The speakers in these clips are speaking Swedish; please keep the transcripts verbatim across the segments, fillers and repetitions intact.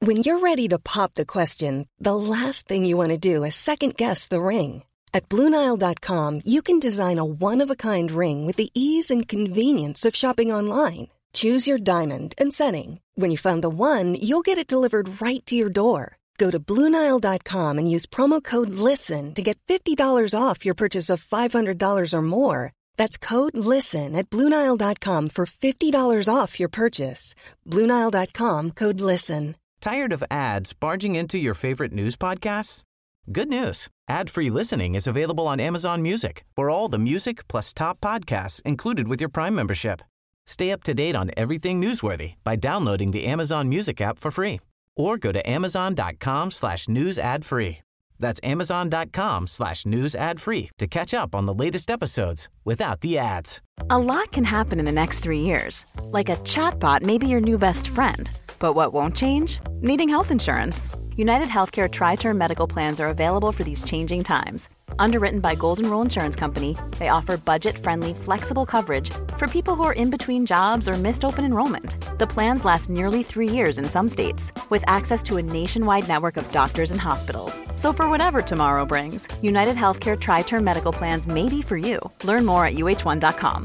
When you're ready to pop the question, the last thing you want to do is second-guess the ring. At Blue Nile dot com, you can design a one-of-a-kind ring with the ease and convenience of shopping online. Choose your diamond and setting. When you find the one, you'll get it delivered right to your door. Go to Blue Nile dot com and use promo code LISTEN to get fifty dollars off your purchase of five hundred dollars or more. That's code LISTEN at Blue Nile dot com for fifty dollars off your purchase. Blue Nile dot com, code LISTEN. Tired of ads barging into your favorite news podcasts? Good news. Ad-free listening is available on Amazon Music for all the music plus top podcasts included with your Prime membership. Stay up to date on everything newsworthy by downloading the Amazon Music app for free or go to amazon.com slash news ad free. That's amazon.com slash news ad free to catch up on the latest episodes without the ads. A lot can happen in the next three years. Like a chatbot may be your new best friend. But what won't change? Needing health insurance. United Healthcare Tri-Term Medical Plans are available for these changing times. Underwritten by Golden Rule Insurance Company, they offer budget-friendly, flexible coverage for people who are in between jobs or missed open enrollment. The plans last nearly three years in some states, with access to a nationwide network of doctors and hospitals. So for whatever tomorrow brings, United Healthcare Tri-Term Medical Plans may be for you. Learn more at u h one dot com.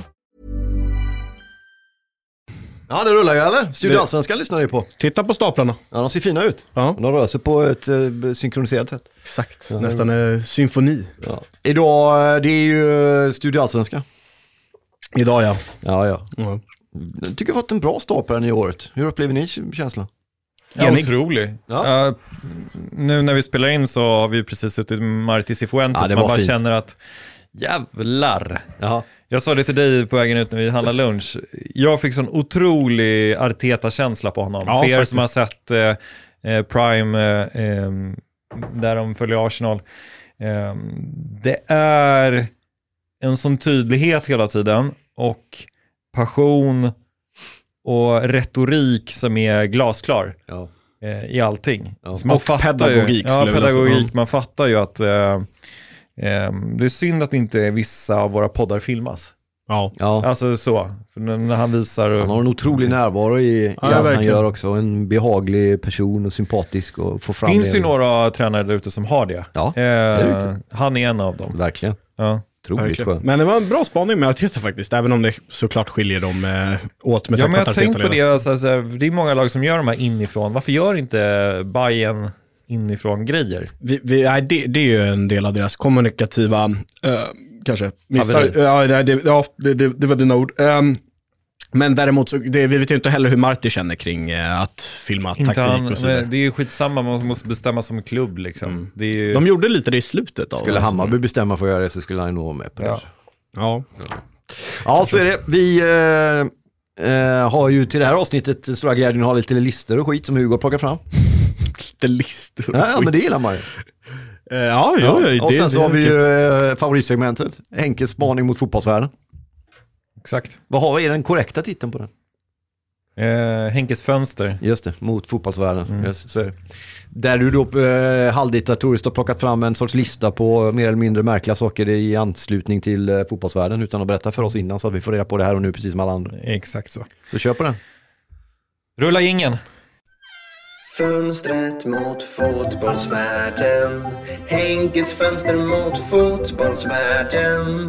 Ja, det rullar ju, eller? Studio Allsvenskan lyssnar ju på. Titta på staplarna. Ja, de ser fina ut. Ja. De rör sig på ett uh, synkroniserat sätt. Exakt, ja, nästan en symfoni. Ja. Idag, det är ju Studio Allsvenskan. Idag, ja. Ja, ja. Mm. Jag tycker jag har fått en bra start på den i året. Hur upplever ni känslan? Ja, otrolig. Ja. Uh, nu när vi spelar in så har vi precis suttit med Martis i Fuentes. Ja, det man var bara fint. känner att jävlar. Jaha. Jag sa det till dig på vägen ut när vi handlade lunch. Jag fick sån otrolig Arteta-känsla på honom. Ja, För er faktiskt. som har sett eh, eh, Prime eh, eh, där de följer Arsenal. Eh, det är en sån tydlighet hela tiden och passion och retorik som är glasklar Ja. eh, i allting. Ja. Så man Och fattar pedagogik, ju, ja, skulle jag vilja säga. pedagogik. Man fattar ju att eh, eh, det är synd att inte vissa av våra poddar filmas. Ja. Ja. Alltså så, för när han visar... Han har en otrolig närvaro i, i Ja, allt han verkligen. gör också. En behaglig person och sympatisk och får fram finns det. ju några tränare där ute som har det. Ja, eh, det är det. han är en av dem. Verkligen. Ja. Otroligt Verkligen. skön. Men det var en bra spaning med Arteta faktiskt, även om det såklart skiljer dem eh, åt med Ja, tanke men på jag att har Arteta tänkt på leder. det. Alltså, alltså, det är många lag som gör de här inifrån. Varför gör inte Bayern inifrån grejer? Vi, vi, nej, det, det är ju en del av deras kommunikativa, eh, kanske, missar. Haveri. Ja, det, det, ja det, det, det var dina ord. Um, men däremot, så, det, vi vet ju inte heller hur Marti känner kring eh, att filma Inte taktik han, och så vidare. men det är ju skitsamma, man måste bestämma som klubb liksom. Mm. Det är ju... De gjorde lite det i slutet av. Skulle alltså. Hammarby bestämma för att göra det så skulle han nog vara med på det. Ja. Ja. Ja, så är det. Vi eh, eh, har ju till det här avsnittet stora glädjen att ha lite listor och skit som Hugo plockar fram. Lite listor. Ja, ja, men det gillar man ju. Eh, ja, ja, ja, och det, sen så det, har vi det, ju eh, favoritsegmentet. Henkes spaning mot fotbollsvärlden. Exakt. Vad har vi? Är den korrekta titeln på den? Eh, Henkes fönster. Just det, mot fotbollsvärlden. Mm. Yes, så är det. Där du då eh, halvdiktatoriskt har plockat fram en sorts lista på mer eller mindre märkliga saker i anslutning till eh, fotbollsvärlden utan att berätta för oss innan så att vi får reda på det här och nu precis som alla andra. Exakt så. Så kör på den. Rulla ingen. Fönstret mot fotbollsvärlden. Henkes fönster mot fotbollsvärlden.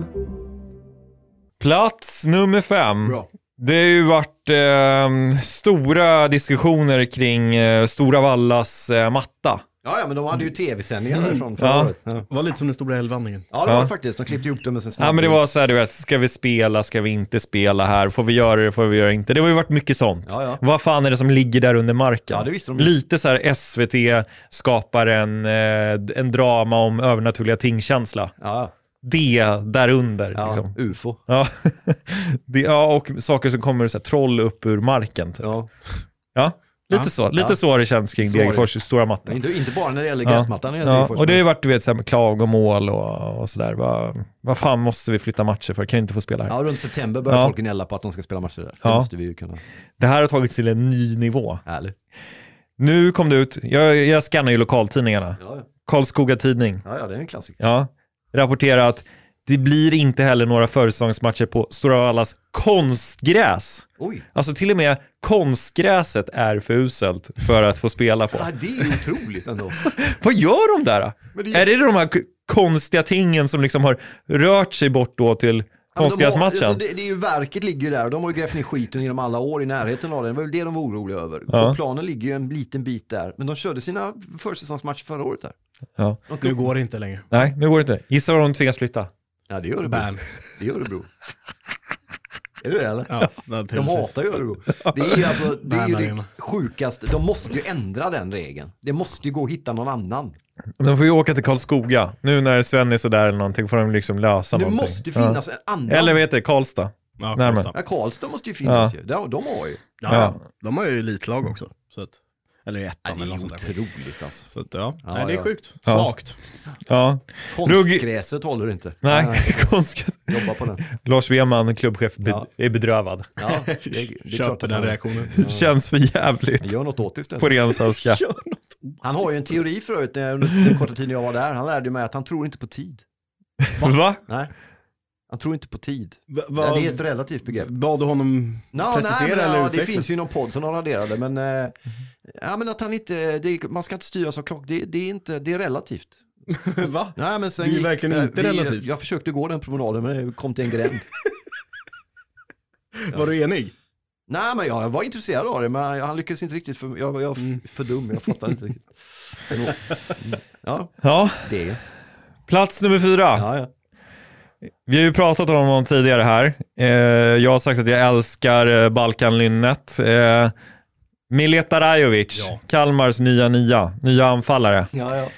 Plats nummer fem. Bra. Det har ju varit eh, stora diskussioner kring eh, Stora Vallas eh, matta. Ja, ja, men de hade ju tv-sändningar därifrån förra Ja. året. Ja. det var lite som den stora älvvandringen. Ja, det var Ja. det faktiskt. De klippte ihop det med sin Ja, men det var så här, du vet, ska vi spela, ska vi inte spela här? Får vi göra det, får vi göra inte? Det har ju varit mycket sånt. Ja, ja. Vad fan är det som ligger där under marken? Ja, det visste de ju. Lite så här S V T skapar en, eh, en drama om övernaturliga tingkänsla. Ja, Det där under. ja. Liksom. U F O. Ja. det, ja, och saker som kommer så här, troll upp ur marken. Typ. Ja. Ja, lite Ja. så. Lite Ja. så har det känns kring Så är det. Degerfors stora matta. Inte, inte bara när det gäller Ja. gräsmattan. när det gäller Ja, Degerfors, och det har ju men- varit, du vet, så här med klagomål och, och sådär. Vad, vad fan måste vi flytta matcher för? Kan inte få spela här? Ja, runt september börjar Ja. folk gnälla på att de ska spela matcher där. Det Ja. måste vi ju kunna. Det här har tagits till en ny nivå. Härligt. Nu kom det ut, jag, jag skannar ju lokaltidningarna. Ja, ja. Karlskoga tidning. Ja, ja, det är en klassiker. Ja, rapporterar att Det blir inte heller några försäsongsmatcher på Stora Vallas konstgräs. Oj. Alltså till och med konstgräset är för uselt för att få spela på. Ja, det är otroligt ändå. Vad gör de där? Det är... är det de här k- konstiga tingen som liksom har rört sig bort då till konstgräsmatchen? Alltså det, det är ju verket ligger där och de har ju grävt ner skiten genom alla år i närheten av den. Det var väl det de var oroliga över. Ja. Och planen ligger ju en liten bit där. Men de körde sina försäsongsmatcher förra året där. Ja. Nu går det inte längre. Nej, nu går det inte. Gissa vad de tvingas flytta. Ja, det gör det Ban. Det gör det, bro. Är det det eller? Ja, de hatar ju Örebro. Det är ju alltså, det är ju det Arena. sjukaste. De måste ju ändra den regeln. Det måste ju gå att hitta någon annan. De får ju åka till Karlskoga. Nu när Sven är sådär eller någonting får de liksom lösa Det någonting. måste ju finnas Ja. en annan. Eller vet du, Karlstad. Ja, Närmare. Karlstad. Ja, Karlstad måste ju finnas Ja. ju. De, de har ju. Ja, Ja. de har ju elitlag också. Så att, eller ettan Ja, eller det är något sånt där. otroligt alltså. Så att, ja. Ja, Nej, det är ja. sjukt. Ja. Svagt. Ja. Konstgräset håller inte. Nej, konstigt. Jobba på den. Lars Weman, klubbchef, be- Ja. är bedrövad. Ja, det, det är klart Köper att den han, reaktionen. Känns för jävligt han gör något åt det istället. på ren svenska. Han har ju en teori förut när under den korta tiden jag var där. Han lärde mig att han tror inte på tid. Va? Nej. Han tror inte på tid. Va, Ja, va, det är ett relativt begrepp. bad du honom No, precisera nej, men, eller ja, utveckla? det finns ju någon podd som har raderade, men, eh, ja, men att han inte, det är, man ska inte styras av klock, det, det är inte, det är relativt. Va? Nej, men sen Det är ju gick- verkligen eh, inte vi, relativt. Jag försökte gå den promenaden, men det kom till en gränd. Var du enig? Nej, men jag var intresserad av det, men han lyckades inte riktigt, för jag var jag Mm. för dum, jag fattade inte riktigt. Sen, mm, ja, Ja, det. plats nummer fyra. Ja, ja. Vi har ju pratat om honom tidigare här. Eh, jag har sagt att jag älskar eh, Balkanlynnet. Eh, Mileta Rajovic, Ja. Kalmars nya nya, nya anfallare. Ja, ja.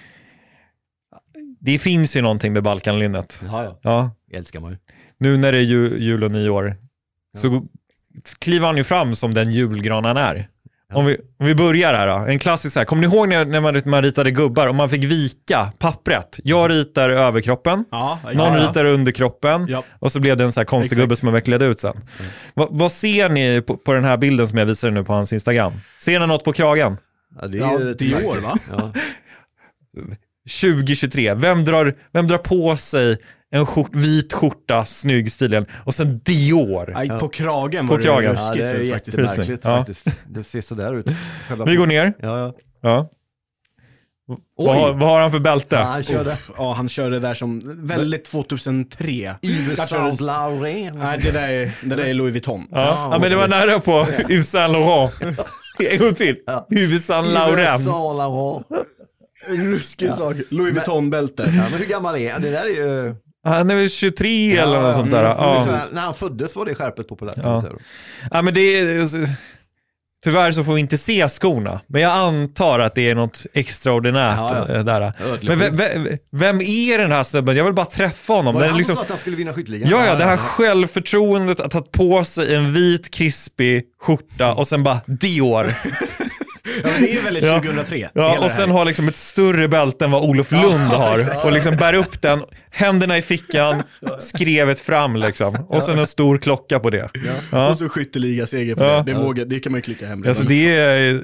Det finns ju någonting med Balkanlynnet. Ja, ja. Ja, Älskar man ju. nu när det är ju, jul och nyår så kliver han ju fram som den julgran han är. Om vi, om vi börjar här då. En klassisk så här. Kommer ni ihåg när, när man, man ritade gubbar och man fick vika pappret? Jag ritar överkroppen. Ja, Någon ja. ritar underkroppen. Ja. Och så blev det en så här konstig Exakt. gubbe som man vecklade ut sen. Va, vad ser ni på, på den här bilden som jag visar nu på hans Instagram? Ser ni något på kragen? Ja, det är Ja, ju Dior, va? Ja. tjugo tjugotre. Vem drar, vem drar på sig en skjort, vit skjorta, snygg stilen och sen Dior? Aj, på kragen På var kragen. det Ja, ruskigt det är fult faktiskt. jättemärkligt Ja. faktiskt. Det ser så där ut. Själva- Vi går ner. Ja, ja. Ja. Vad, har- vad har han för bälte? Ja, han körde. Ja, han körde där som väldigt tvåtusentre. Yves Där Saint kördes- Laurent. Nej, det där är, det där är Louis Vuitton. Ja, ja men det var nära på Yves Saint Laurent. En gång till. Yves Saint Yves Laurent. Saint Laurent. Ruskig sak. Louis Vuitton-bälte. Ja, men hur gammal är han? Det där är ju... Han är väl tjugotre eller något sånt där. Mm, Ja. ungefär, när han föddes var det skärpet populärt. Kan Ja. man säga då. Ja, men det är... Tyvärr så får vi inte se skorna. Men jag antar att det är något extraordinärt Ja, ja. eh, där. Ödleskydd. Men vem, vem, vem är den här snubben? Jag vill bara träffa honom. Var det Den är han liksom... som sa att han skulle vinna skytteligan? Ja, ja, det här självförtroendet att ta på sig en vit, krispig skjorta och sen bara Dior. Ja, men det är ju väldigt Ja. tjugohundratre. hela Ja, det och sen här. har liksom ett större bälte än vad Olof Lund har. Och liksom bär upp den, händerna i fickan, skrevet fram liksom. Och sen en stor klocka på det. Ja. Och så skytteliga-seger på Ja. det. Det, vågar, det kan man ju klicka hem. Alltså det är...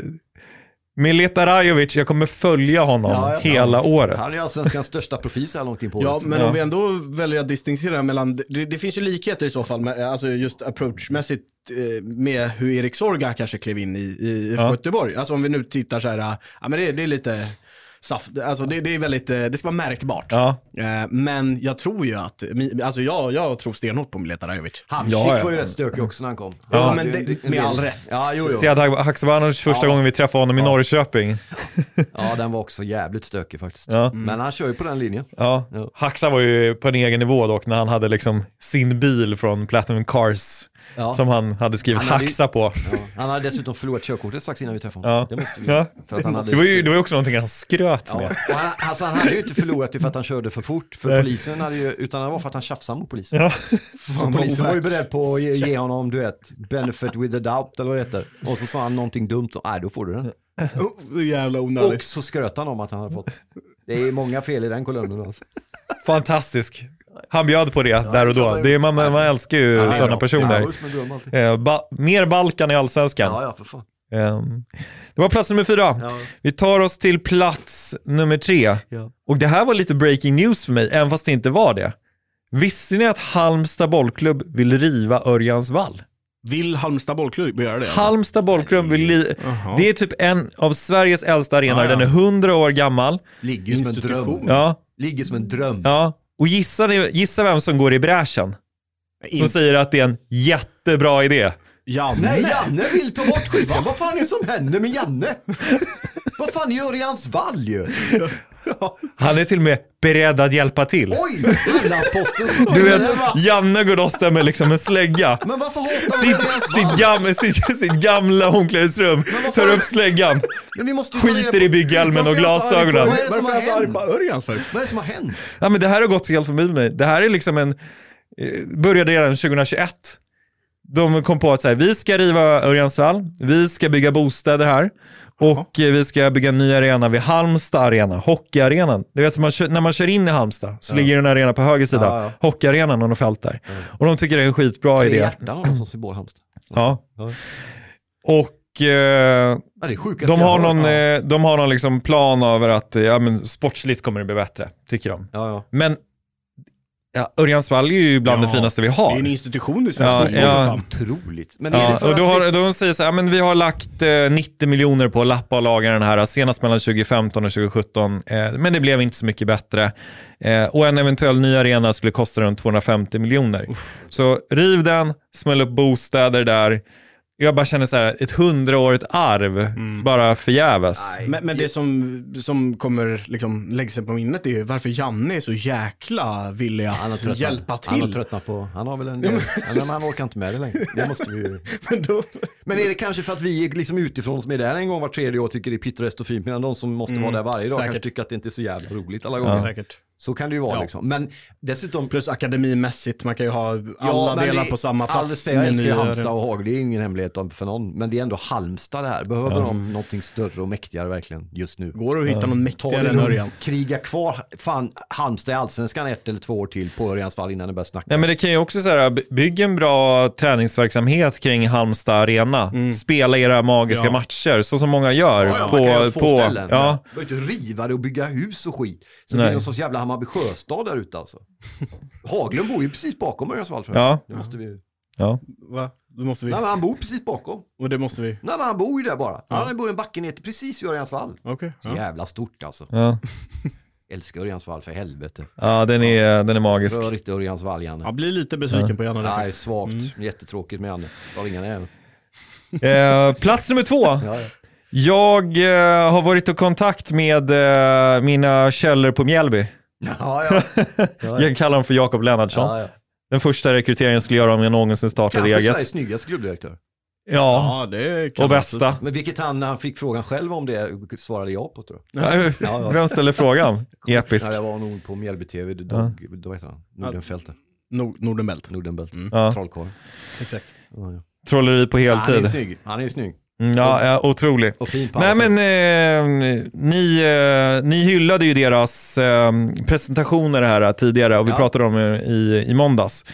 Mileta Rajovic, jag kommer följa honom Ja, ja. hela året. Han är allsvenskans största profil så här långt in på Ja, året. men Ja. om vi ändå väljer att distinktiera mellan, det, det finns ju likheter i så fall, med, alltså just approachmässigt eh, med hur Erik Sorga kanske klev in i, i IFK Ja. Göteborg. Alltså om vi nu tittar så här, ja men det, det är lite saft, alltså det, det är väldigt, eh, det ska vara märkbart. Ja. Eh, men jag tror ju att, mi- alltså jag, jag tror stenhårt på Mileta Rajovic. Hamsik Ja, ja. var ju rätt stökig också när han kom. Ja, Han men hade ju det- en- en med del- all rätt. Ja, jo, jo. Sead Haksabanovic första Ja. gången vi träffade honom i Norrköping. Ja, den var också jävligt stökig faktiskt. Ja. Men han kör ju på den linjen. Ja. Ja. Haxa var ju på en egen nivå dock när han hade liksom sin bil från Platinum Cars Ja. som han hade skrivit Han hade ju- Haxa på. Ja. Han hade dessutom förlorat körkortet strax innan vi träffade honom. Ja. Det måste vi. Ja. För att han hade... Det var ju det var ju också någonting han skröt Ja. med. Och han, alltså han hade ju inte förlorat det för att han körde för fort. För Nej. polisen hade ju, utan det var för att han tjafsade mot polisen. Ja. Så polisen var ju beredd på att ge, ge honom, du vet, benefit with the doubt eller vad det heter. Och så sa han någonting dumt, så, nej då får du den. Oh, jävla Och onödigt. så skröt han om att han hade fått. Det är många fel i den kolumnen alltså. Fantastisk. Han bjöd på det där och då. Det är, man, man älskar ju Ja, sådana ja. personer. Ja, som är dum alltid. Eh, ba, mer Balkan i Allsvenskan. Ja, ja, för fan. Ehm, det var plats nummer fyra. Ja. Vi tar oss till plats nummer tre. Ja. Och det här var lite breaking news för mig, även fast det inte var det. Visste ni att Halmstad bollklubb vill riva Örjans vall? Vill Halmstad bollklubb göra det? Halmstad bollklubb vill li- det är typ en av Sveriges äldsta arenor. Ja, ja. Den är hundra år gammal. Ligger som en dröm. Ja. Ligger som en dröm. Ja. Och gissa, gissa vem som går i bräschen. In... Som säger att det är en jättebra idé. Janne. Nej, Janne vill ta bort skivan. Vad fan är det som händer med Janne? Vad fan gör Örjans vall ju? Han är till och med beredd att hjälpa till. Oj, Hallandsposten. Du vet, Janne går och stämmer liksom en slägga. Men varför hatar Sitt, Örjans sitt, vall? gamla, sitt, sitt gamla omklädningsrum. Tar upp släggan. Men vi måste Skiter i bygghjälmen och glasögonen. Vad är det som har Varför är jag så arg hänt? på Örjans för? Vad är det som har hänt? Ja, men det här har gått så helt förbi mig. Det här är liksom en... eh, Började redan tjugohundratjugoett. De kom på att så här, vi ska riva Örjans vall. Vi ska bygga bostäder här. Och eh, vi ska bygga en ny arena vid Halmstad arena. Hockeyarenan. Du vet, man kör, när man kör in i Halmstad så ja. ligger en arena på höger sida. Ja, ja. Hockeyarenan och något fält där. Ja. Och de tycker det är en skitbra Tre idé. hjärtan och som symbol Halmstad. Ja. ja. Och... Eh, ja, det är de, har någon, ja. de har någon liksom plan över att ja, men sportsligt kommer det bli bättre, tycker de. Ja, ja. Men ja, Örjans vall är ju bland ja, det finaste vi har. Det är en institution i svensk ja, fotboll. Ja. Otroligt. Men ja, är det för och då, att har, vi... då säger så här, men vi har lagt eh, nittio miljoner på att lappa och laga den här senast mellan tjugofemton och tjugosjutton. Eh, men det blev inte så mycket bättre. Eh, och en eventuell ny arena skulle kosta runt tvåhundrafemtio miljoner. Uff. Så riv den, smäll upp bostäder där. Jag bara känner så här, ett hundraårigt arv mm. bara förgäves. Men, men det som, som kommer liksom lägga sig på minnet är ju varför Janne är så jäkla villig att hjälpa till. Han har tröttnat på, han har väl en del, han, han orkar inte med det längre. Det måste vi ju. men, då... men är det kanske för att vi liksom utifrån som är där en gång var tredje år tycker det är pittoreskt och fint, medan de som måste mm. vara där varje dag säkert. Kanske tycker att det inte är så jävla roligt alla gånger. Ja, säkert. Så kan det ju vara ja. liksom. Men dessutom... Plus akademimässigt, man kan ju ha alla ja, delar det, på samma plats. Alldeles det, jag älskar ju Halmstad och Haag, det är ingen hemlighet för någon. Men det är ändå Halmstad det här. Behöver ja. de någonting större och mäktigare verkligen just nu? Går det att hitta ja. någon mäktigare än Örjan? Kriga kvar, fan, Halmstad i Allsvenskan ett eller två år till på Örjans vall innan det börjar snacka. Nej, men det kan ju också säga, bygga en bra träningsverksamhet kring Halmstad arena. Mm. Spela era magiska ja. matcher, så som många gör. Ja, ja, på, man på, på ställen. Ja. Man behöver inte riva det och bygga hus och skit. Så det blir någon sorts jävla Hammarby Sjöstad där ute alltså. Haglund bor ju precis bakom Örjans vall. Ja. Det måste vi... Ja. Va? Då måste vi... Nej, men han bor precis bakom. Och det måste vi... Nej, men han bor ju där bara. Ja. Han bor i en backe ner till precis vid Örjans vall. Okay. Så ja. jävla stort alltså. Ja. Älskar Örjans vall för helvete. Ja, den är, ja. den är magisk. Rör inte Örjans vall, Janne. Jag blir lite besviken ja. på Janne. Nej, svagt. Mm. Jättetråkigt med Janne. Var inga näven. Eh, plats nummer två. Ja, ja. Jag eh, har varit i kontakt med eh, mina källor på Mjällby. Ja, ja. Ja, ja. Jag kallar dem för Jakob Lennartsson. Ja, ja. Den första rekryteringen jag skulle göra om jag någonsin startade eget. Kanske Sveriges snyggaste klubbdirektör. Ja, ja det och bästa. Alltså. Men vilket han, när han fick frågan själv om det, svarade jag på, tror jag. Ja, ja, ja. Vem ställer frågan? Episk. Ja, jag var nog på Mjällby T V, då, ja. då vet han. Nordenfältet. Nord- Nordenbält. Nordenbält. Mm. Ja. Trollkorn. Exakt. Ja, ja. Trolleri på heltid. Ja, han är snygg. Han är snygg. Ja, ja, otrolig. Nej, men eh, ni, eh, ni hyllade ju deras eh, presentationer här tidigare och vi ja. pratade om i, i måndags.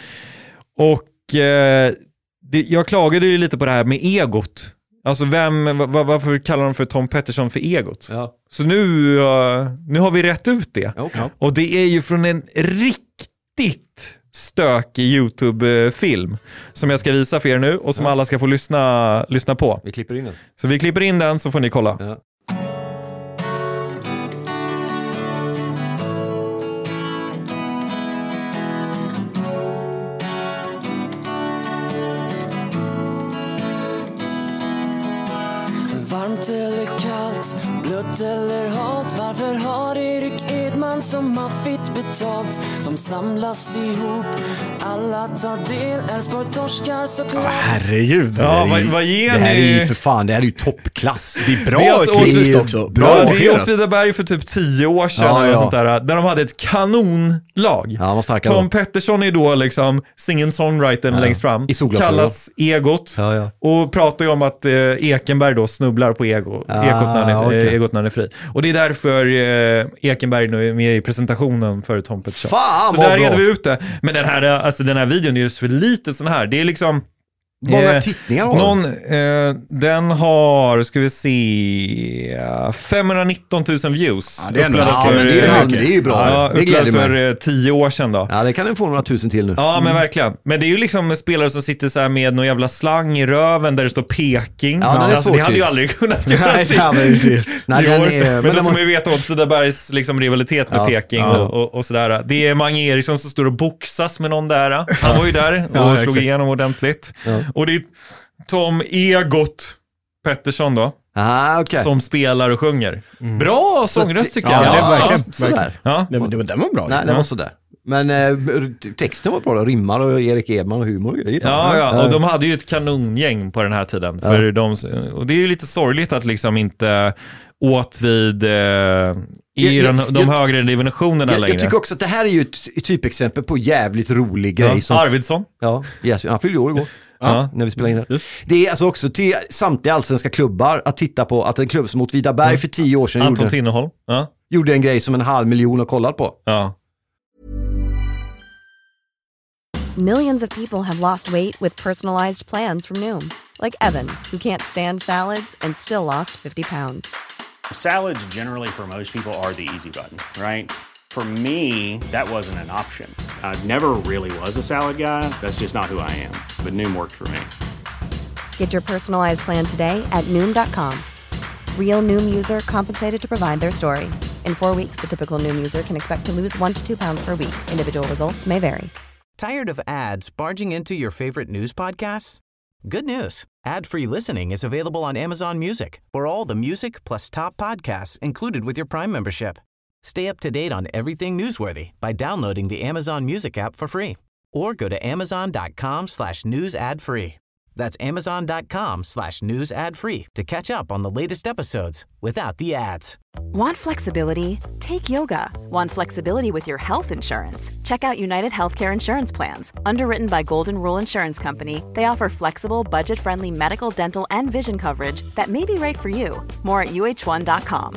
Och eh, det, jag klagade ju lite på det här med egot. Alltså vem, var, varför kallar de för Tom Pettersson för egot? Ja. Så nu, uh, nu har vi rätt ut det. Okay. Och det är ju från en riktigt stökig YouTube-film som jag ska visa för er nu och som ja. alla ska få lyssna, lyssna på. Vi klipper in den. Så vi klipper in den så får ni kolla. Ja. Varmt eller kallt, blött eller halt. Varför har Erik Edman som maffigt betalt? De samlas ihop, alla tar del. Elfsborg torskar såklart. Oh, herregud. Ja, vad, vad ger det ni? här är ju för fan, det här är ju toppklass. Det är bra det är alltså klipp också. Bra ja, det är Åtvidaberg för typ tio år sedan. Ja, ja. Sånt där, där de hade ett kanonlag. Ja, Tom Pettersson är då liksom singing-songwritern ja. längst fram. Kallas egot. Ja, ja. Och pratar ju om att eh, Ekenberg då snubblar på ego, ah, egot, när han är, okay. eh, egot när han är fri. Och det är därför eh, Ekenberg nu är med i presentationen för Tom Pettersson. Fan, så där reder vi ut det. Men den här, alltså, den här videon är ju för lite sån här. Det är liksom Många Eh, tittningar har någon, eh, den har, ska vi se, femhundranitton tusen views. Ja, det är ändå- Uppladdad Ja, för- men det är, eh, halv, det är ju bra. Ja, det gläder uppladdad mig. för eh, tio år sedan då. Ja, det kan den få några tusen till nu. Ja, men verkligen. Men det är ju liksom spelare som sitter så här med någon jävla slang i röven där det står Peking. Ja, den är alltså, svårt det hade ju. ju aldrig kunnat göra Nej, sig. ja, men det- Nej, i den år. är, men men då den ska må- man ju veta Åtvidabergs liksom, rivalitet med Ja, Peking ja. och, och, och sådär. Det är Mange Eriksson som står och boxas med någon där. Han var ju där och Ja, slog exakt. igenom ordentligt. Ja. Och det är Tom Egot Pettersson då, Ah, okej. som spelar och sjunger. Bra sångröst tycker ja, jag. det är Ja, verkligen- sådär. ja. Det, det, den var bra. Nej, den var sådär. Men eh, texten var bra då. Rimmar och Erik Edman och humor och grejer. Ja, ja, och de hade ju ett kanongäng på den här tiden. Ja. För de, och det är ju lite sorgligt att liksom inte Åtvid eh, i Jag- den, jag- de jag- högre divisionerna jag, längre. jag tycker också att det här är ju ett, ett typexempel på jävligt rolig grej. ja, Som, Arvidsson. ja, yes, han fyllde år igår. Ja. När vi spelade in det. Just. Det är alltså också till samtliga allsvenska klubbar att titta på att en klubb som Åtvidaberg för tio år sedan Anton gjorde, Tinnerholm. Ja. gjorde en grej som en halv miljon har kollat på. Ja. Millions of people have lost weight with personalized plans from Noom. Like Evan, who can't stand salads and still lost fifty pounds. Salads generally for most people are the easy button, right? For me, that wasn't an option. I never really was a salad guy. That's just not who I am. But Noom worked for me. Get your personalized plan today at Noom dot com. Real Noom user compensated to provide their story. In four weeks, the typical Noom user can expect to lose one to two pounds per week. Individual results may vary. Tired of ads barging into your favorite news podcasts? Good news. Ad-free listening is available on Amazon Music for all the music plus top podcasts included with your Prime membership. Stay up to date on everything newsworthy by downloading the Amazon Music app for free or go to amazon.com slash news ad free. That's amazon.com slash news ad free to catch up on the latest episodes without the ads. Want flexibility? Take yoga. Want flexibility with your health insurance? Check out United Healthcare Insurance Plans. Underwritten by Golden Rule Insurance Company, they offer flexible, budget-friendly medical, dental, and vision coverage that may be right for you. More at u h one dot com.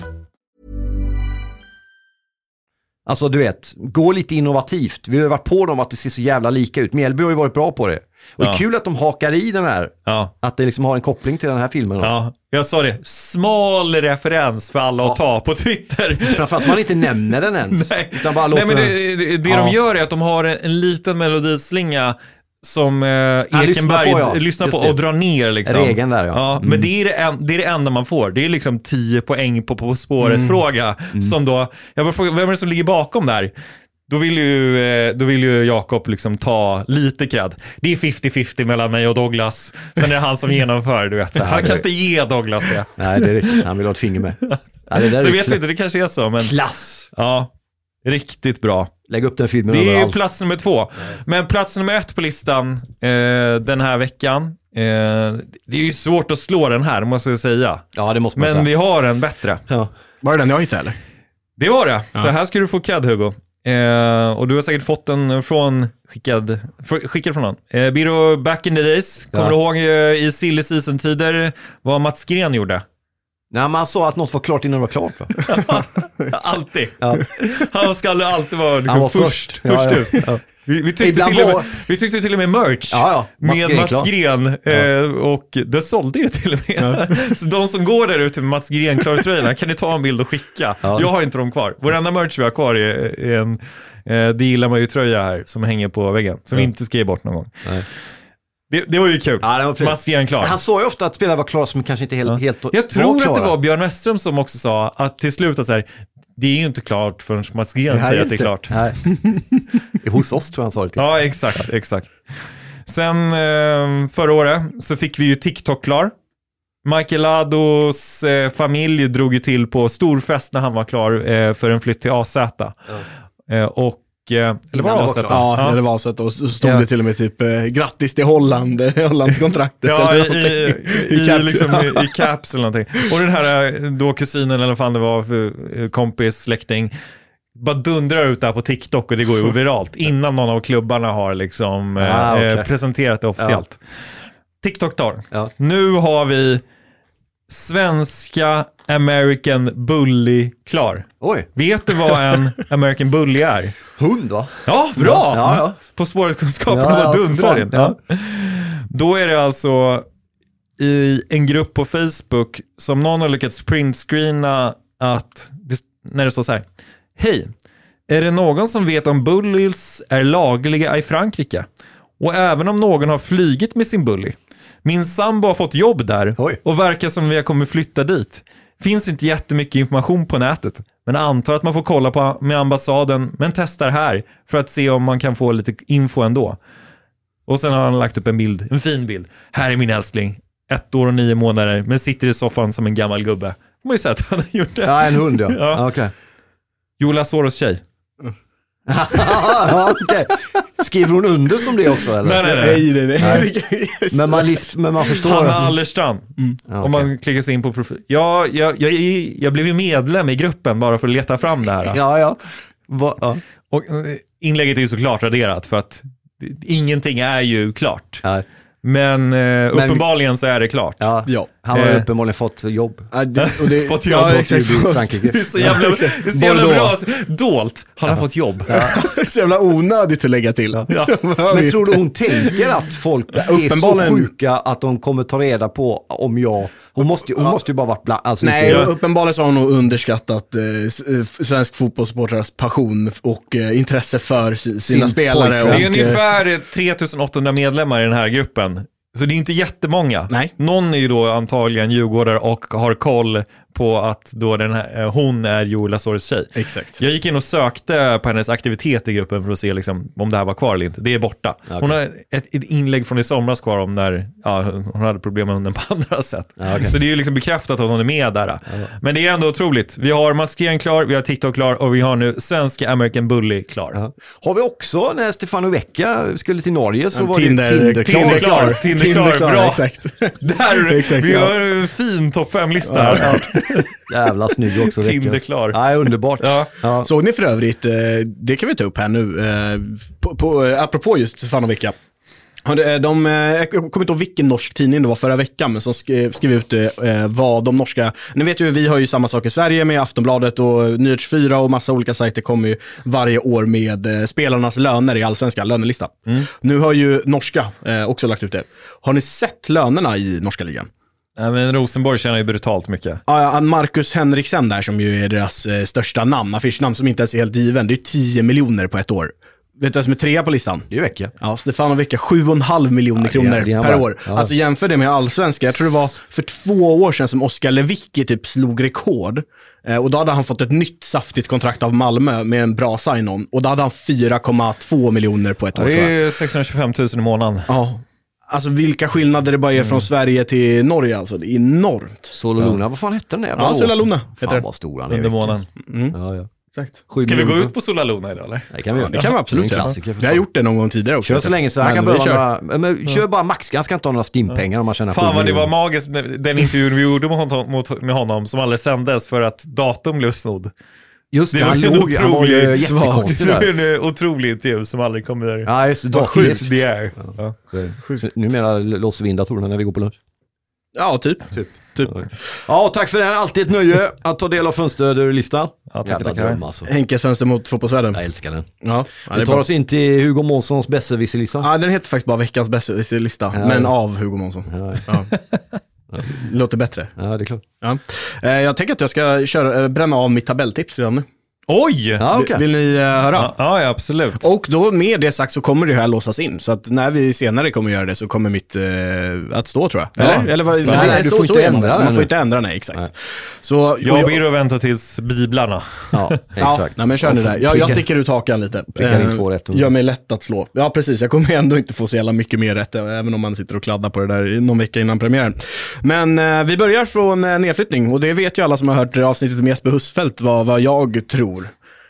Alltså du vet, gå lite innovativt. Vi har varit på dem att det ser så jävla lika ut. Mjällby har ju varit bra på det. Och Ja. det är kul att de hakar i den här. Ja. Att det liksom har en koppling till den här filmen. då. Ja, jag sa det. Smal referens för alla att ta på Twitter. Framförallt som man inte nämner den ens. Nej. Utan bara Nej, låter men den... det, det, det Ja. de gör är att de har en, en liten melodislinga som eh, Ekenberg lyssnar på, ja. lyssnar Just på det. och drar ner liksom. Regeln där, ja. ja Mm. Men det är det, en, det är det enda man får. Det är liksom tio poäng på På spåret Mm. fråga. Som då, jag bara frågar, vem är det som ligger bakom där? Då vill ju, eh, då vill ju Jakob liksom ta lite cred. Det är femtio femtio mellan mig och Douglas. Sen är det han som genomför, du vet. Han kan inte ge Douglas det. Nej, det är riktigt. Han vill ha ett finger med. Ja, det där Så är vet kla- vi inte, det kanske är så. Men Klass! ja, riktigt bra. Lägg upp den filmen Det är ju överallt. plats nummer två. Men plats nummer ett på listan eh, den här veckan. Eh, det är ju svårt att slå den här, måste jag säga. Ja, det måste man Men säga. vi har en bättre. Ja. Var det den jag hittade eller? Det var det. Så här ska du få cred, Hugo. Eh, och du har säkert fått den från skickad, för, skickad från någon. Eh, Biro, back in the days. Kommer Ja. du ihåg eh, i silly season-tider vad Mats Gren gjorde? Nej, man sa att något var klart innan det var klart, va? Alltid. Ja. Han ska alltid vara liksom Han var först, först. först, Ja, ut. ja, ja. Vi, vi, tyckte Ibland till och med, var- vi tyckte till och med merch Ja, ja. Mats med Gren, Mats klart. Gren eh, och det sålde ju till och med. Så de som går där ute med Mats Gren klartröjorna, kan ni ta en bild och skicka? Ja. Jag har inte dem kvar. Vår enda merch vi har kvar är, är en eh, det gillar man ju tröja här som hänger på väggen, som vi Ja. inte ska ge bort någon gång. Nej. Det, det var ju kul. Ja, det var fint. Mats Gren klar. Han sa ju ofta att spelare var klara som kanske inte helt, Ja. helt Jag tror klara. att det var Björn Westström som också sa att till slut att så här, det är ju inte klart förrän Mats Gren Ja, säger att just det är klart. Nej. Hos oss tror jag han sa det till. Ja, exakt, exakt. Sen eh, förra året så fick vi ju TikTok klar. Michael Lados eh, familj drog ju till på storfest när han var klar eh, för en flytt till A Z. Ja. Eh, och eh, eller var Innan det det A Z? var klart. Ja, Ja. det var så att och så stod Ja. det till och med typ eh, grattis till Holland, eh, Hollands kontraktet. Ja, eller i, någonting. i, i, cap. liksom, i, i caps eller någonting. Och den här eh, då kusinen eller vad fan det var för eh, kompis, släkting bara dundrar ut där på TikTok och det går ju viralt innan någon av klubbarna har liksom eh, Ah, okay. eh, presenterat det officiellt. TikTok tar. Ja. Nu har vi svenska American Bully klar. Oj, Vet du vad en American Bully är? hund va? Ja, bra! Ja, ja. På spåret kunskapen Ja, bara ja, för dundrar fan. in. Ja. Då är det alltså i en grupp på Facebook som någon har lyckats printscreena att, när det står så här: hej, är det någon som vet om bullies är lagliga i Frankrike? Och även om någon har flygit med sin bully. Min sambo har fått jobb där. Oj. Och verkar som vi kommer flytta dit. Finns inte jättemycket information på nätet, men antar att man får kolla på med ambassaden, men testar här för att se om man kan få lite info ändå. Och sen har han lagt upp en bild, en fin bild. Här är min älskling, ett år och nio månader, men sitter i soffan som en gammal gubbe. Man har ju sett att han har gjort det. Ja, en hund ja. ja. Okej. Okay. Jola Soros tjej. ja, okay. Skriver hon under som det också eller? Nej, nej, nej. nej, nej. nej. men, man list, men man förstår. Hanna Allerstrand. Mm. Ja, om man klickar sig in på profil. Ja, jag, jag, jag blev ju medlem i gruppen bara för att leta fram det här. ja, ja. Va, ja. Och inlägget är ju såklart raderat för att ingenting är ju klart. Ja. Men eh, uppenbarligen men, så är det klart. Ja, ja. Han har eh. uppenbarligen fått jobb. Ja, det, och det, fått jobb. Ja, exakt. Det är så jävla, det är så jävla bra. Dolt. Han har ja. fått jobb. Ja. Så jävla onödigt att lägga till. Ja. Ja. Men tror du hon tänker att folk ja, är så sjuka att de kommer ta reda på om jag... Hon måste, hon måste ju bara varit bland... Alltså, nej, inte... uppenbarligen så har hon nog underskattat eh, svensk fotbollssportars passion och eh, intresse för sina Sin spelare. Och, det är ungefär tre tusen åttahundra medlemmar i den här gruppen. Så det är inte jättemånga. Nej. Någon är ju då antagligen djurgårdare och har koll på att då den här, hon är Jola Soros tjej. Exakt. Jag gick in och sökte på hennes aktivitet i gruppen för att se liksom, om det här var kvar eller inte. Det är borta. Okay. Hon har ett, ett inlägg från i somras kvar om när ja, hon hade problem med hunden på andra sätt. Okay. Så det är ju liksom bekräftat att hon är med där. Okay. Men det är ändå otroligt. Vi har Mats Green klar, vi har TikTok klar och vi har nu svenska American Bully klar. Uh-huh. Har vi också när Stefano Vecchia skulle till Norge så var Tinder, det Tinder, Tinder klar. Tinder klar, klar. Bra. Exakt. Där, exakt, vi ja. har en fin topp fem-lista här snart. Jävla snygg också. Tinder klar. Ja, underbart. Ja. Ja. Såg ni för övrigt, det kan vi ta upp här nu, på, på, apropå just Stefano Vecchia. De, jag kommer inte ihåg vilken norsk tidning det var förra veckan, men som skrev, skrev ut eh, vad de norska, ni vet ju vi har ju samma sak i Sverige med Aftonbladet och Nyhets fyra och massa olika sajter kommer ju varje år med eh, spelarnas löner i allsvenska lönelista. Mm. Nu har ju norska eh, också lagt ut det. Har ni sett lönerna i norska ligan? Ja, men Rosenborg tjänar ju brutalt mycket. Ja, Marcus Henriksen där som ju är deras eh, största namn, affischnamn som inte ens är helt given, det är tio miljoner på ett år. Vet du vad som är trea på listan? Det är Vecchia. Ja, Stefano Vecchia, sju och en halv miljoner ja, kronor det är, det är per bara, år. Ja. Alltså jämför det med allsvenska. Jag tror det var för två år sedan som Oskar Lewicki typ slog rekord. Eh, och då hade han fått ett nytt saftigt kontrakt av Malmö med en bra sign-on. Och då hade han fyra komma två miljoner på ett ja, år. Det är sexhundratjugofem tusen i månaden. Ja. Alltså vilka skillnader det bara är mm. från Sverige till Norge alltså. Det är enormt. Solaluna, ja. Vad fan hette den där? Ja, Solaluna. Fan vad stor han är. Under månaden. Mm. Ja, ja. Exakt. Ska vi gå ut på Solaluna idag eller? Det kan vi, ja, det kan vi absolut göra. Vi har gjort det någon gång tidigare också. Kör så länge så han kan behöva några, men kör bara max, han ska inte ha några stimpengar om man känner. Fan vad det var magiskt med den intervjun vi gjorde med honom, med honom som aldrig sändes för att datum blev snodd. Just det, det han låg, han var ju jättekonstig där. Det var en otrolig intervju som aldrig kommer. Ja, just det. Vad sjukt det är. Ja. Ja. Så, numera låser vi in datorerna när vi går på lunch. Ja, typ. typ. typ. Ja, tack för det. Alltid ett nöje att ta del av fönsterlistan. Ja, tack, tack, tack. Alltså. Henkes fönster mot Fotbollsvärlden. Jag älskar den. Ja, ja, vi tar bra. oss in till Hugo Månssons besserwisser-lista. Ja, den heter faktiskt bara veckans besserwisser-lista. Ja, men ja. av Hugo Månsson. Ja, ja. Ja. Låter bättre. Ja, det är klart. Ja. Jag tänker att jag ska köra, bränna av mitt tabelltips redan nu. Oj! Ja, okay. Vill ni uh, höra? Ja, ja, absolut. Och då med det sagt så kommer det här låsas in. Så att när vi senare kommer göra det så kommer mitt uh, att stå tror jag. Eller? Ja. Eller vad, nej, nej, du får så, inte så ändra man, man får inte ändra, nej, exakt. Nej. Så, jag, jag ber att vänta tills biblarna. Ja, exakt. Ja, nej, men kör ni där. Jag, jag sticker ut hakan lite. Uh, in två rätt gör mig lätt att slå. Ja, precis. Jag kommer ändå inte få så jävla mycket mer rätt, även om man sitter och kladdar på det där någon vecka innan premiären. Men uh, vi börjar från uh, nedflyttning. Och det vet ju alla som har hört avsnittet med Jesper Husfeldt vad, vad jag tror.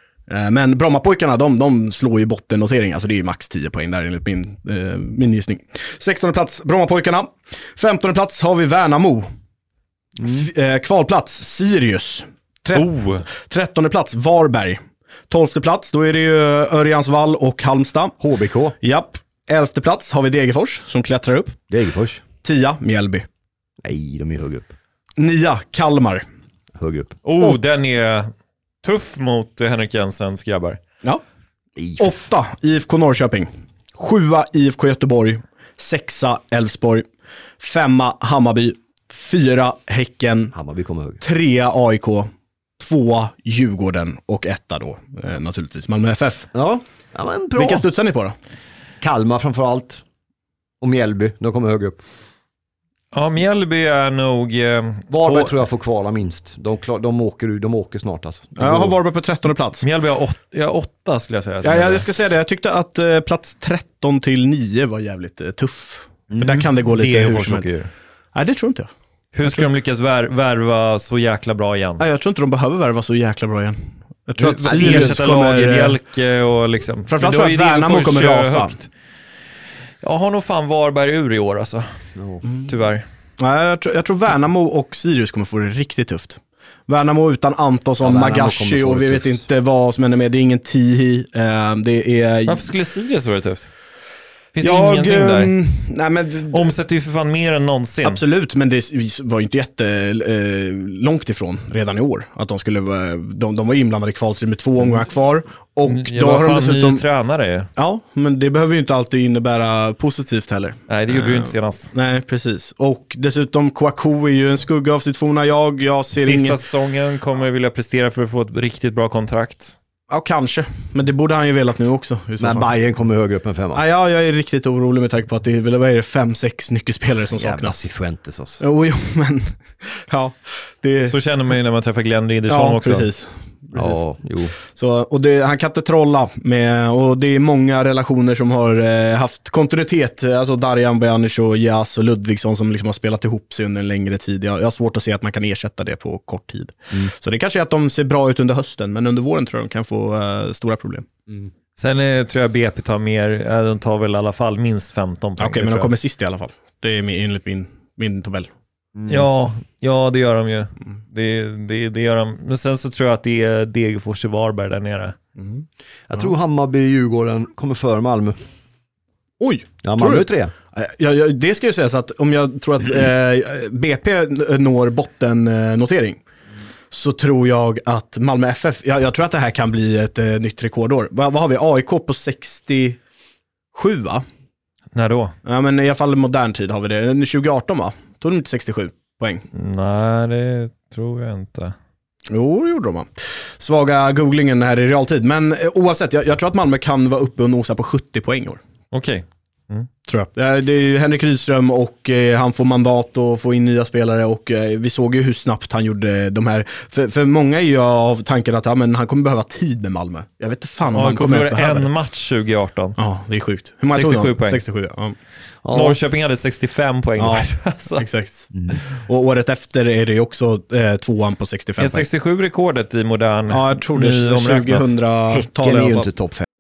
Men Brommapojkarna, de, de slår ju bottennotering. Alltså det är ju max tio poäng där enligt min, eh, min gissning. sextonde plats Brommapojkarna. femtonde plats har vi Värnamo. Mm. F- eh, kvalplats Sirius. Tre- oh. trettonde plats Varberg. tolfte plats, då är det ju Örjansvall och Halmstad. H B K. Japp. elfte plats har vi Degerfors som klättrar upp. Degerfors. tia Mjällby. Nej, de är högre upp. nia Kalmar. Högre upp. Oh, och den är tuff mot Henrik Jensens grabbar. Ja. åtta I F K Norrköping. sjua I F K Göteborg. sexa Elfsborg, femma Hammarby, fyra Häcken, Hammarby kommer ihåg. trea A I K, tvåa Djurgården och etta då eh, naturligtvis Malmö F F. Ja, ja men bra. Vilka studsar ni på då? Kalmar framförallt. Och Mjällby, de kommer högre upp. Ja, Mjällby är nog... Eh, Varberg på... tror jag får kvala minst. De, klar, de, åker, de åker snart alltså. Ja, jag har Varberg på trettonde plats. Mjällby har åt, ja, åtta skulle jag säga. Ja, jag ska säga det. Jag tyckte att eh, plats tretton till nio var jävligt eh, tuff. Mm. För där kan det gå lite det hur som helst. Nej, det tror inte jag. Hur ska de lyckas vär, värva så jäkla bra igen? Nej, jag tror inte de behöver värva så jäkla bra igen. Jag tror att Sirius ersätta Lagerbielke och liksom... Framförallt för att Värnamo kommer rasa. Högt. Jag har nog fan Varberg ur i år alltså. Mm. Tyvärr. Nej, jag tror, jag tror Värnamo och Sirius kommer få det riktigt tufft. Värnamo utan Antonsson, ja, Magashi och vi vet inte vad som händer med. Det är ingen Tihi. Eh, det är... Varför skulle Sirius vara tufft? Finns jag, ingenting där? Nej, men, omsätter ju för fan mer än någonsin. Absolut, men det var ju inte jätte eh, långt ifrån redan i år. Att de skulle de, de var inblandade i kvalstrid med två omgångar kvar. Och jag då var har de fan dessutom... ny tränare. Ja, men det behöver ju inte alltid innebära positivt heller. Nej, det gjorde uh, du inte senast. Nej, precis. Och dessutom Kouakou är ju en skugga av sitt forna jag. Jag ser Sista ingen... säsongen kommer jag vilja prestera för att få ett riktigt bra kontrakt. Ja, kanske. Men det borde han ju velat nu också. Men Bayern kommer högre upp än femma. Ja, jag är riktigt orolig med tanke på att det är, vad är det, fem, sex nyckelspelare som jävla saknas. Cifuentes alltså. Jo, jo, men... Ja, det... Så känner man ju när man träffar Glenn Riddersson ja, också. Precis. Precis. Ja, jo. Så, och det, han kan inte trolla med, och det är många relationer som har eh, haft kontinuitet, alltså Darjan, Bojanic och Jas och Ludvigsson som liksom har spelat ihop sig under en längre tid. Jag, jag har svårt att se att man kan ersätta det på kort tid. Mm. Så det kanske är att de ser bra ut under hösten, men under våren tror jag de kan få eh, stora problem. Mm. Sen eh, tror jag B P tar mer, eh, de tar väl i alla fall minst femton poäng. Okej, okay, men de kommer sist i alla fall. Det är min, enligt min, min tabell. Mm. Ja, ja, det gör de ju. Det, det, det gör de. Men sen så tror jag att det är Degerfors och Varberg där nere. Mm. Jag ja. tror Hammarby och Djurgården kommer före Malmö. Oj, ja, Malmö är tre. Ja, ja, det ska ju sägas att om jag tror att eh, B P når bottennotering så tror jag att Malmö F F, jag, jag tror att det här kan bli ett eh, nytt rekordår. Va, vad har vi? A I K på sextiosju, va? När då? Ja, men i alla fall i modern tid har vi det. tjugo arton, va? Tog de inte sextiosju poäng? Nej, det tror jag inte. Jo, det gjorde de. Svaga googlingen här i realtid. Men eh, oavsett, jag, jag tror att Malmö kan vara uppe och nosa på sjuttio poäng i år. Okej. Okay. Mm. Tror jag. Det är ju Henrik Rydström och eh, han får mandat att få in nya spelare och eh, vi såg ju hur snabbt han gjorde de här. För, för många är ju av tanken att ja, men han kommer behöva tid med Malmö. Jag vet inte fan om ja, han kommer ens behöva en match tjugo arton. Ja, det är sjukt. Hur många sextiosju poäng. sextiosju, ja. Ja. Norrköping hade sextiofem poäng. Ja, alltså. Exakt. Mm. Och året efter är det ju också eh, tvåan på sextiofem. Är sextiosju rekordet i modern? Ja, jag tror det är tjugohundratalet. Häcken är ju inte topp fem.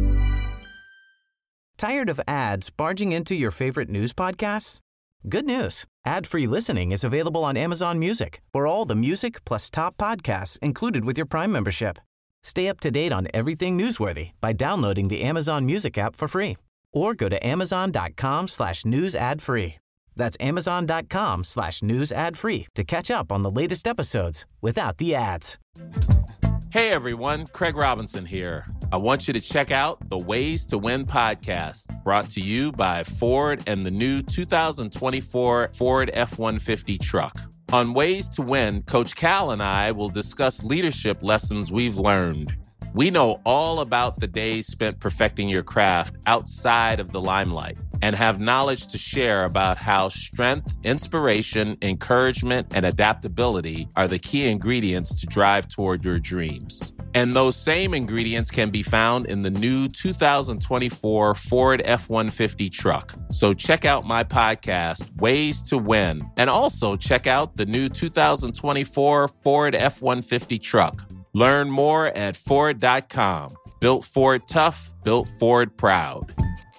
Tired of ads barging into your favorite news podcasts? Good news. Ad-free listening is available on Amazon Music for all the music plus top podcasts included with your Prime membership. Stay up to date on everything newsworthy by downloading the Amazon Music app for free or go to amazon.com slash news ad free. That's amazon.com slash news ad free to catch up on the latest episodes without the ads. Hey everyone, Craig Robinson here. I want you to check out the Ways to Win podcast, brought to you by Ford and the new two thousand twenty-four Ford F one fifty truck. On Ways to Win, Coach Cal and I will discuss leadership lessons we've learned. We know all about the days spent perfecting your craft outside of the limelight and have knowledge to share about how strength, inspiration, encouragement, and adaptability are the key ingredients to drive toward your dreams. And those same ingredients can be found in the new two thousand twenty-four Ford F one fifty truck. So check out my podcast, Ways to Win, and also check out the new two thousand twenty-four Ford F one fifty truck. Learn more at Ford dot com. Built Ford tough, built Ford proud.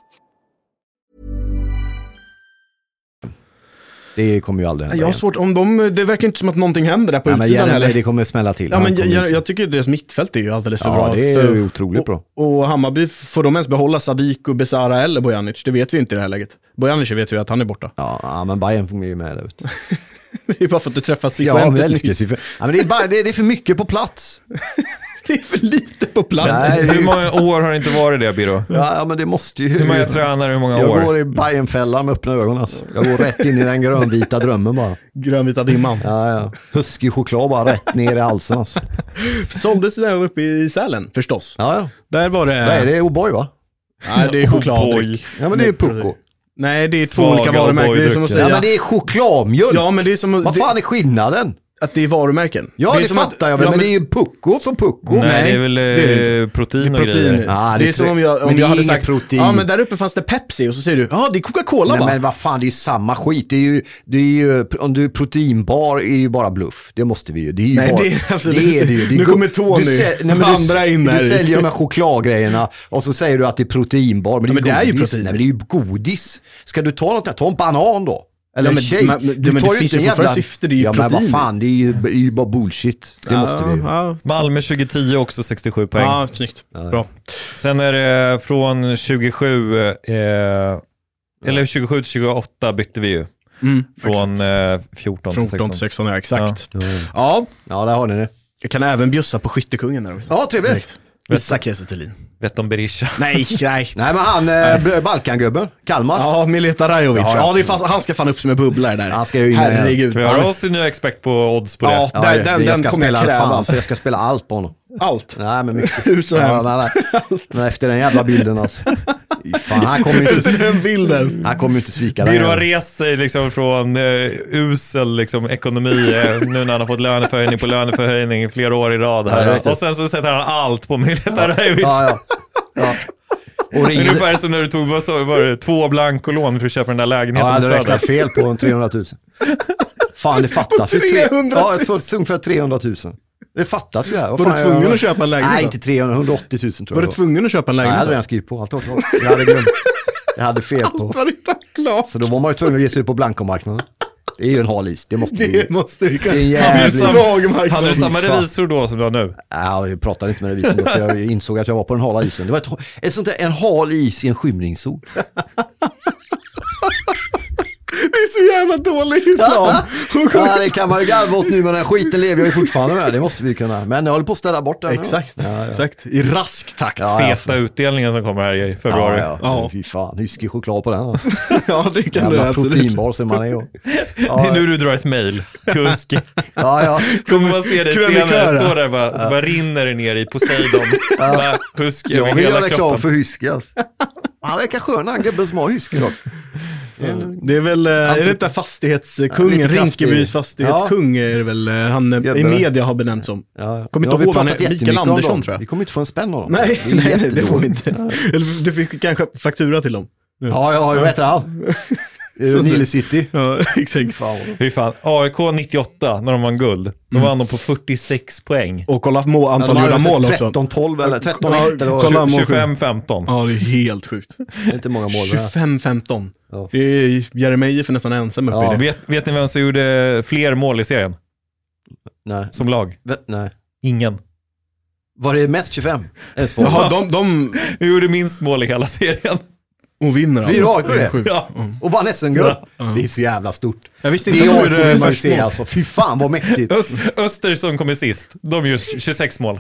Det kommer ju aldrig hända. Jag har svårt, om de, det verkar inte som att någonting händer där på ja, utsidan heller. Det kommer smälla till. Ja, men jag, jag, jag tycker deras mittfält är ju alldeles för ja, bra. Ja, det är för, otroligt bra. Och, och Hammarby, får de ens behålla Sadik och Besara eller Bojanic? Det vet vi inte i det här läget. Bojanic vet vi att han är borta. Ja, ja men Bayern får ju med det. Vet du. Det är bara för att du träffar Cifuentes. Ja, men, ja, men det, är bara, det, det är för mycket på plats. Det är för lite på plats. Nej, hur många år har det inte varit det, Biro? Ja, ja men det måste ju... Hur många tränare, hur många jag år? Jag går i Bayernfällan med öppna ögon alltså. Jag går rätt in i den grönvita drömmen bara. Grönvita dimman. Ja, ja. Husky choklad bara rätt ner i halsen alltså. Såldes det där uppe i Sälen, förstås. Ja, ja. Där var det... Nej, det är O'boy va? Nej, det är chokladdryck. Ja, men det är Pucko. Nej, det är två olika varumärken. Det är som att säga... Ja, men det är chokladmjölk. Ja, men det är som... Vad fan är skillnaden? Att det är varumärken. Ja, det, det fattar att, jag väl, ja, men, men det är ju Pucko som Pucko. Nej, det är väl det är protein det är och grejer. Ja, det, det är som om jag, om men jag hade inget sagt, protein. Ja, men där uppe fanns det Pepsi och så säger du, ja, det är Coca-Cola. Nej, va? men vad fan, det är ju samma skit. Det är ju, det är ju, om du är proteinbar är ju bara bluff. Det måste vi ju. Det är ju nej, bara, det är, alltså, det är det ju. Det är nu kommer Tony, du, sä, nej, vandra du, in här. Du säljer de här chokladgrejerna och så säger du att det är proteinbar. Men, ja, det, är men det är ju godis. protein. Nej, men det är ju godis. Ska du ta något där? Ta en banan då. Eller ja, men, tjej. Men, du men tar det ju finns inte ju jävla... fortfarande syfte, det är ju ja, protein. men vad fan, det är ju, det är ju bara bullshit. Det ja, måste vi ju. Ja. Malmö tjugo tio också sextiosju poäng. Ja, snyggt. Ja. Bra. Sen är det från tjugosju, eh, eller tjugosju till tjugoåtta bytte vi ju. Mm, från eh, fjorton till sexton. till sexton, ja, exakt. Ja. Ja. Ja, där har ni det. Jag kan även bjussa på skyttekungen där också. Ja, trevligt. Isak Kiese Thelin. Vet om Berisha. Nej, nej. Nej, men han, eh, Balkangubben, Kalmar. Ja, Mileta Rajovic. Ja, Ja, ja. det är fast, han ska fan upp som en bubblare där. Han ska ju in. Herregud. Vi har oss till nya expert på odds på det. Ja, Ja, där, det- den, jag den ska kommer jag spela, kräva. fan, Alltså. så jag ska spela allt på honom. Allt. Nej, men mycket. Hus och hem. Ja, nej, nej. Men efter den jävla bilden alltså. Fan, han kommer ju inte, Den bilden. han kommer ju inte svika Biro har den. rest sig liksom från eh, usel liksom, ekonomi eh, nu när han har fått löneförhöjning på löneförhöjning i flera år i rad Ja, det är här. riktigt. Och sen så sätter han allt på Mileta Rajovic. Ja, ja. ja. Och ringer... Ungefär som när du tog vad så, var det, två blankolån för att köpa den där Ja, lägenheten jag på hade Söder. räknat fel på en trehundratusen. Fan, det fattas ju. Tre... trehundratusen. Ja, jag tror att ungefär trehundratusen. Det fattas ju här. Vad Var fan, du tvungen jag... att köpa en lägenhet? Nej, då? inte trehundra, hundraåttiotusen tror Var jag. du tvungen att köpa en Nej, jag lägenhet? hade redan skrivit på. Allt, allt, allt. Jag hade glömt. Jag hade fel på. Var det klart? Så då var man ju tvungen att ge sig ut på blankomarknaden. Det är ju en hal is, det måste vi Det måste vi kunna. Det är en Hade du jävligt... samma, svag marknad. hade du samma Fan. revisor då som du har nu? Ja, jag pratade inte med revisorn då, för jag insåg att jag var på den hala isen. Det var ett, ett sånt där, en hal is i en skymningszon. Det är så jävla dålig reklam. Ja, det kan man ju garva åt nu, men den skiten lever jag ju fortfarande med. Det måste vi kunna. Men jag håller på att ställa bort den. Exakt, Ja, ja. exakt. I rask takt. Ja, ja. Feta utdelningen som kommer här i februari. Ja, ja. Ja. Fy fan, husky choklad på den. Alltså. Ja, det kan du Jävla absolut. proteinbar som man är. Och... Ja, Det är nu du drar ett mejl till Husky. ja, ja. Kommer man se det Kröniköra. senare, står där bara, så bara rinner det ner i Poseidon. Bara Husky över Jag vill hela göra reklam kroppen. för husky. Alltså. Han verkar skön, han gubben som har husky dock. Det är väl, eh, är det inte Ja, fastighetskungen, lite kraftig. Rinkebys fastighetskung är det väl, eh, han eh, i Gubben. media har benämnt som. Ja, ja. Kommer Nu inte har vi ihåg vad han pratat är, Mikael jättemycket om Andersson dem. tror jag. Vi kommer inte få en spänn av dem. Nej, Det är nej, det jättedåligt. får vi inte. Eller du fick kanske faktura till dem. Ja, ja, vad heter han? Så- Nile City. Ja, exakt. Fan. Fy fan, A I K nittioåtta när de vann guld. Då vann de på fyrtiosex poäng. Och kolla må, Ja, antal de gjorda hade mål också. tretton tolv eller tretton Ja, ett eller vad. kolla mål. tjugofem femton. Ja, det är helt sjukt. Det är inte många mål det här. tjugofem femton. Ja. Det är Jeremejeff för nästan ensam uppe Ja. i det. Vet, vet ni vem som gjorde fler mål i serien? Nej. Som lag? Vet- Nej. Ingen. Var det mest tjugofem? Det är svårt. Jaha, de, de Vi gjorde minst mål i hela serien. och vinner Vi är A I K det. sjukt. Ja. Och vann S M-guld. Ja. Det är så jävla stort. Jag visste Det inte är att A I de K gjorde vill man ju först se mål. alltså. Fy fan vad mäktigt. Ös, Öster som kommer sist. De gör tjugosex mål.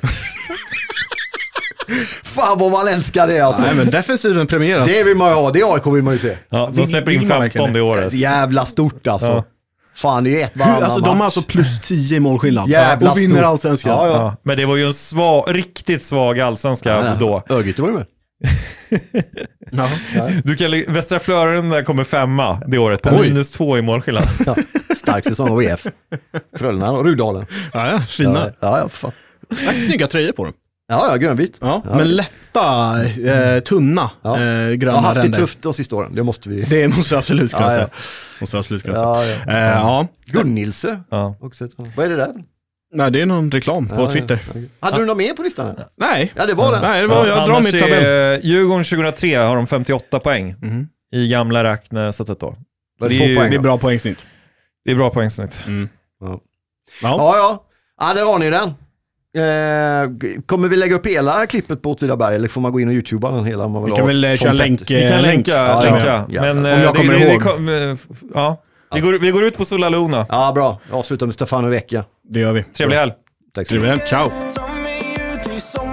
Fan vad man älskar det alltså. Nej, men defensiven premieras. Det vill man ju ha. Det är A I K vill man ju se. Ja, de Vill- släpper in vill man verkligen femton det Det är året. så jävla stort alltså. Ja. Fan, det är ett Hur, varannan alltså de har match. alltså plus tio i målskillnad. Jävla och vinner stort. allsvenskan. Ja, ja. Ja, men det var ju en svag, riktigt svag allsvenska då. Örgryte var ju med. Ja. Du kan, Västra Frölunda kommer femma det året på Oj. minus två i målskillnad. Ja. Stark säsong av V F. Frölunda och Rudalen. Ja, ja, fina. Ja, ja, ja, fan. Faktiskt snygga tröjor på dem. Ja, ja, grönvit. Ja, Ja. men lätta, eh, tunna Ja. eh, Jag gröna har haft det ränder. tufft de sista åren. Det måste vi... Det måste jag absolut kunna Ja, säga. ja. Måste jag absolut kunna Ja, säga. ja. Eh, ja. Gunnilse. Ja. Också ett- Vad är det där? Nej, det är någon reklam på Ja, Twitter. ja. Hade du något mer på listan? Här? Nej. Ja, det var det. Nej, det var, jag drar Annars mitt tabell. är Djurgården tjugohundratre har de femtioåtta poäng Mhm. i gamla räknesättet då. Var det Det två är ju- poäng Det är då? bra poängsnitt. Det är bra poängsnitt. Mm. Ja. Ja. Ja, ja. Ja, där har ni den. Eh, kommer vi lägga upp hela klippet på Åtvidaberg eller får man gå in och YouTubea den hela? Om man vill Vi kan ha väl eh, Tom köra en Pettersson? länk. Vi kan eh, länka, Ja, länka. ja, ja. Men Om eh, jag det, kommer det, det, ihåg. kom, eh, ja. Vi går, vi går ut på Sola Luna. Ja, bra. Avsluta med Stefano Vecchia. Det gör vi. Trevlig helg. Tack så mycket. Trevligt. Ciao. Ta mig ut i som